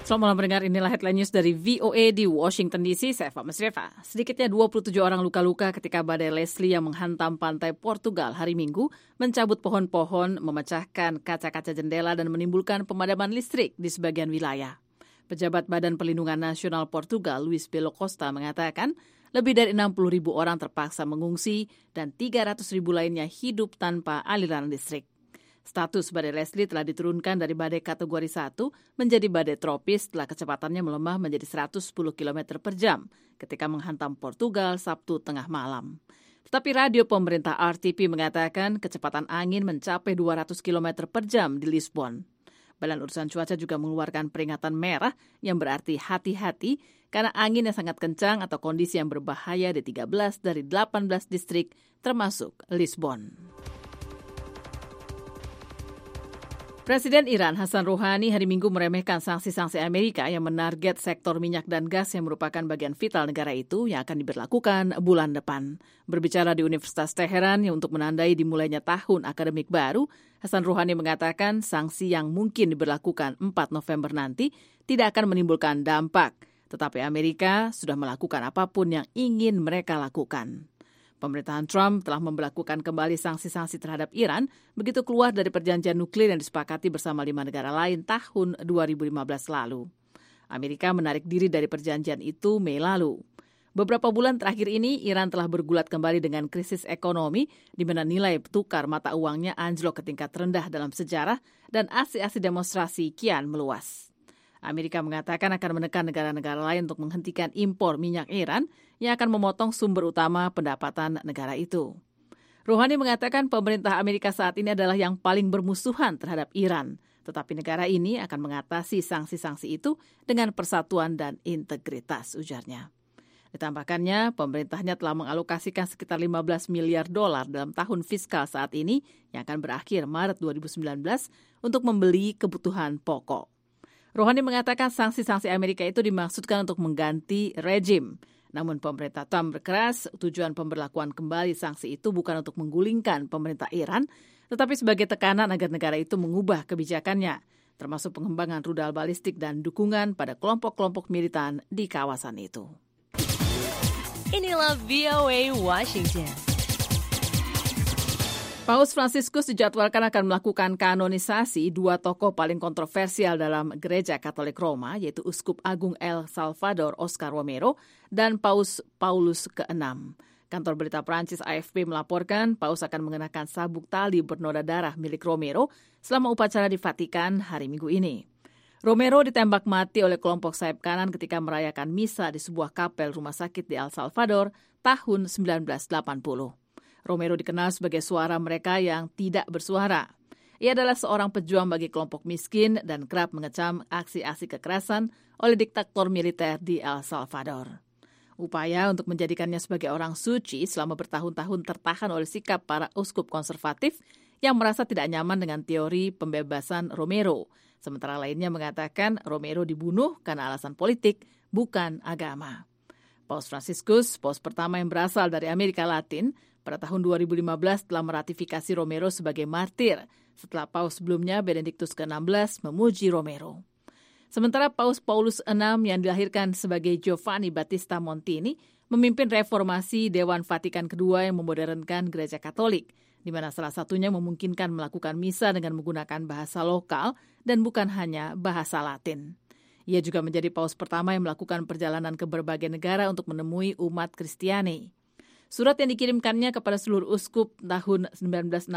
Selamat malam pendengar, inilah headline news dari VOA di Washington DC, saya Fahma Srefa. Sedikitnya 27 orang luka-luka ketika badai Leslie yang menghantam pantai Portugal hari Minggu mencabut pohon-pohon, memecahkan kaca-kaca jendela dan menimbulkan pemadaman listrik di sebagian wilayah. Pejabat Badan Perlindungan Nasional Portugal, Luis Belo Costa, mengatakan lebih dari 60.000 orang terpaksa mengungsi dan 300.000 lainnya hidup tanpa aliran listrik. Status badai Leslie telah diturunkan dari badai kategori 1 menjadi badai tropis setelah kecepatannya melemah menjadi 110 km per jam ketika menghantam Portugal Sabtu tengah malam. Tetapi radio pemerintah RTP mengatakan kecepatan angin mencapai 200 km per jam di Lisbon. Badan Urusan Cuaca juga mengeluarkan peringatan merah yang berarti hati-hati karena angin yang sangat kencang atau kondisi yang berbahaya di 13 dari 18 distrik termasuk Lisbon. Presiden Iran Hassan Rouhani hari Minggu meremehkan sanksi-sanksi Amerika yang menarget sektor minyak dan gas yang merupakan bagian vital negara itu yang akan diberlakukan bulan depan. Berbicara di Universitas Teheran yang untuk menandai dimulainya tahun akademik baru, Hassan Rouhani mengatakan sanksi yang mungkin diberlakukan 4 November nanti tidak akan menimbulkan dampak, tetapi Amerika sudah melakukan apapun yang ingin mereka lakukan. Pemerintahan Trump telah memberlakukan kembali sanksi-sanksi terhadap Iran begitu keluar dari perjanjian nuklir yang disepakati bersama 5 negara lain tahun 2015 lalu. Amerika menarik diri dari perjanjian itu Mei lalu. Beberapa bulan terakhir ini, Iran telah bergulat kembali dengan krisis ekonomi di mana nilai tukar mata uangnya anjlok ke tingkat terendah dalam sejarah dan aksi-aksi demonstrasi kian meluas. Amerika mengatakan akan menekan negara-negara lain untuk menghentikan impor minyak Iran yang akan memotong sumber utama pendapatan negara itu. Rouhani mengatakan pemerintah Amerika saat ini adalah yang paling bermusuhan terhadap Iran, tetapi negara ini akan mengatasi sanksi-sanksi itu dengan persatuan dan integritas, ujarnya. Ditambahkannya, pemerintahnya telah mengalokasikan sekitar 15 miliar dolar dalam tahun fiskal saat ini yang akan berakhir Maret 2019 untuk membeli kebutuhan pokok. Rouhani mengatakan sanksi-sanksi Amerika itu dimaksudkan untuk mengganti rejim. Namun pemerintah Trump berkeras tujuan pemberlakuan kembali sanksi itu bukan untuk menggulingkan pemerintah Iran, tetapi sebagai tekanan agar negara itu mengubah kebijakannya, termasuk pengembangan rudal balistik dan dukungan pada kelompok-kelompok militan di kawasan itu. Inilah VOA Washington. Paus Fransiskus dijadwalkan akan melakukan kanonisasi 2 tokoh paling kontroversial dalam Gereja Katolik Roma, yaitu Uskup Agung El Salvador Oscar Romero dan Paus Paulus ke-6. Kantor berita Prancis AFP melaporkan Paus akan mengenakan sabuk tali bernoda darah milik Romero selama upacara di Vatikan hari Minggu ini. Romero ditembak mati oleh kelompok sayap kanan ketika merayakan misa di sebuah kapel rumah sakit di El Salvador tahun 1980. Romero dikenal sebagai suara mereka yang tidak bersuara. Ia adalah seorang pejuang bagi kelompok miskin dan kerap mengecam aksi-aksi kekerasan oleh diktator militer di El Salvador. Upaya untuk menjadikannya sebagai orang suci selama bertahun-tahun tertahan oleh sikap para uskup konservatif yang merasa tidak nyaman dengan teori pembebasan Romero. Sementara lainnya mengatakan Romero dibunuh karena alasan politik, bukan agama. Paus Fransiskus, paus pertama yang berasal dari Amerika Latin, pada tahun 2015 telah meratifikasi Romero sebagai martir setelah paus sebelumnya Benediktus ke-16 memuji Romero. Sementara Paus Paulus VI yang dilahirkan sebagai Giovanni Battista Montini memimpin reformasi Dewan Vatikan kedua yang memodernkan Gereja Katolik, di mana salah satunya memungkinkan melakukan misa dengan menggunakan bahasa lokal dan bukan hanya bahasa Latin. Ia juga menjadi paus pertama yang melakukan perjalanan ke berbagai negara untuk menemui umat Kristiani. Surat yang dikirimkannya kepada seluruh uskup tahun 1968,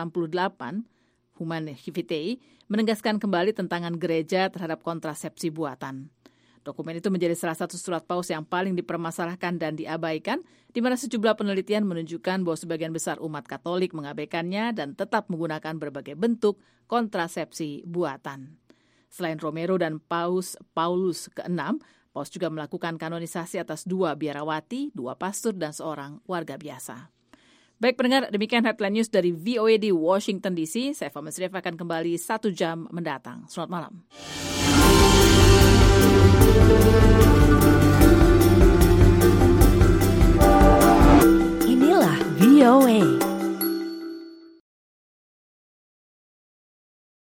Humanae Vitae, menegaskan kembali tentangan gereja terhadap kontrasepsi buatan. Dokumen itu menjadi salah satu surat paus yang paling dipermasalahkan dan diabaikan, di mana sejumlah penelitian menunjukkan bahwa sebagian besar umat Katolik mengabaikannya dan tetap menggunakan berbagai bentuk kontrasepsi buatan. Selain Romero dan Paus Paulus ke-6, Paus juga melakukan kanonisasi atas 2 biarawati, 2 pastor, dan seorang warga biasa. Baik pendengar, demikian headline news dari VOA di Washington DC. Saya Fahma Srefa akan kembali 1 jam mendatang. Selamat malam. Inilah VOA.